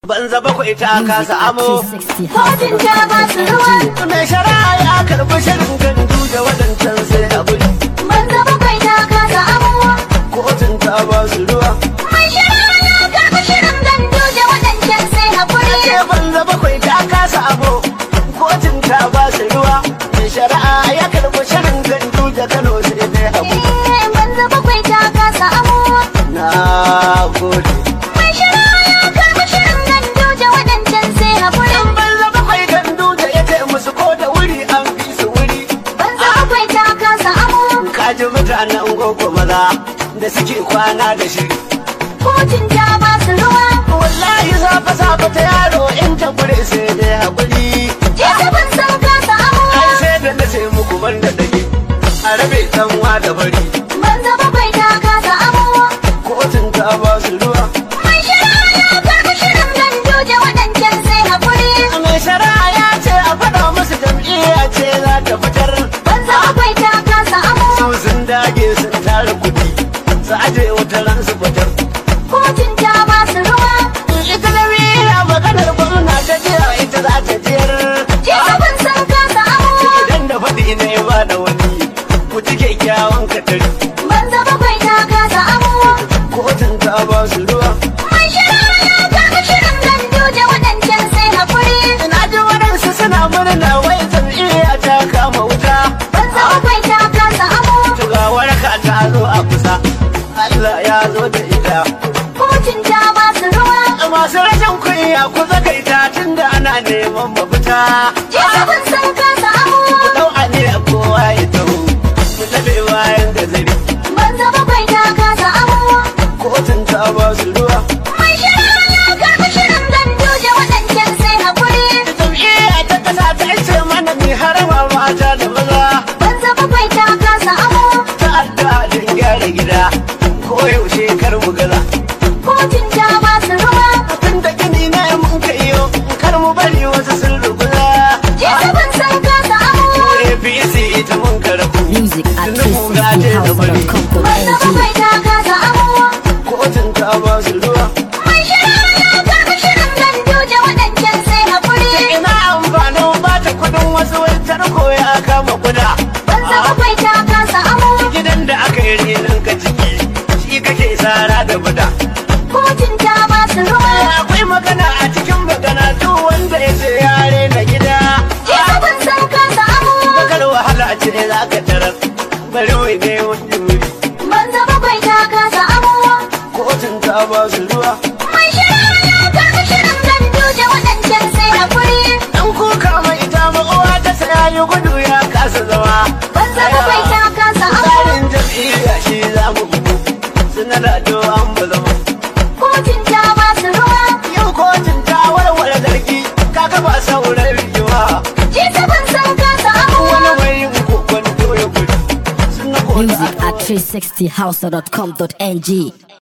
banza bakwai ta kasa amo. Kotun ta ba su ruwa. Mai shari'a ya karɓi shirin gandu da waɗancan sai haƙuri. Banza bakwai ta kasa amo. Kotun ta ba su ruwa. Mai shari'a ya karɓi shirin gandu da waɗancan sai haƙuri. Ake banza bakwai ta kasa amo. Kotun ta ba su ruwa. Mai shari'a ya karɓi shirin gandu da Kano sai dai haƙuri. Banza bakwai ta kasa amo. Na gode. Mai shari'a ya karɓi shirin gandu da waɗancan sai haƙuri. Banza bakwai gandu da ya ce musu ko da wuri an fi su wuri. Banza bakwai ta kasa amo. Kaji mutanen gogo maza da suke kwana da shi. Kotun ta ba su ruwa. Wallahi safa ta yaro in ta gure sai dai haƙuri. Jesa ban san kasa amo. Ai sai da na ce muku ban da dage a rabe tsanwa da bari. Banza bakwai ta kasa amo. Kotun ta ba su ruwa. Mai shari'a ya karɓi shirin gandu da waɗancan sai haƙuri. Mai shari'a ya ce a faɗa musu jam'iyya ce za ta fitar. Banza bakwai ta kasa amo. Su sun dage sun tara kuɗi su aje wata ran su fitar. Kotun ta ba su ruwa. Ita da miya maganar gwamna ta jiya ita za ta jiyar. Jesa ban san kasa amo. Idan da faɗi na yi ba da wani ku ji kyakkyawan katari. Banza bakwai ta kasa amo. Kotun ta ba su ruwa. Mai shari'a ya karɓi shirin gandu da waɗancan sai haƙuri. Ina ji waɗansu suna murna wai jam'iyya ta kama wuta. Banza bakwai ta kasa amo. Tuga waraka ta zo a kusa. Allah ya zo da ita. Kotun ta ba su ruwa. Masu rashin kunya ku zagaita tun da ana neman mafita. Jesa ban san kasa amo. Ku ɗau aniyar kowa ya taho. Ku laɓe bayan gazari. Banza bakwai ta kasa amo. Kotun ta ba su ruwa. Mai shari'a ya karɓi shirin gandu da waɗancan sai haƙuri. Jam'iyya ta kasa ta ce mana mai harama mata da maza. Banza bakwai ta kasa amo. Ta addu'a don gyara gida. Ko yaushe kar mu gaza. Kotun ta ba su ruwa. Tun da gini na mun ka iyo. Kar mu bari wasu sun ruguza. Jesa ban san kasa amo. APC ita mun karabu. Music at Banza 360house.com.ng. bakwai ta kasa amo. Kotun ta ba su ruwa. Mai shari'a ya karɓi shirin gandu da waɗancan sai haƙuri. Ina amfanin ba ta kudin wasu wai tarko ya kama kuda. Banza bakwai ta kasa amo. Gidan da aka yi renin ka ciki shi kake tsara da buda. Kotun ta ba su ruwa. Akwai magana a cikin magana duk wanda ya ce yare na gida. Jesa ban san kasa amo. Bakar wahala ce za ka tarar. Bari wai ne wani wuri. Banza bakwai ta kasa amo. Kotun ta ba su ruwa. Mai shari'a ya karɓi shirin gandu da waɗancan sai haƙuri. Dan kuka mai ita uwa ta saya yi gudu ya kasa zama. Banza bakwai ta kasa amo. Tsarin jam'iyya shi za mu bugu. Suna da an ba zama. Kotun ta ba su ruwa. Yau kotun ta warware zargi. Kaka ba sauran rigima. Jesa ban san kasa amo. Wani mai yin kokon doya gudu. Suna Music at 360house.com.ng.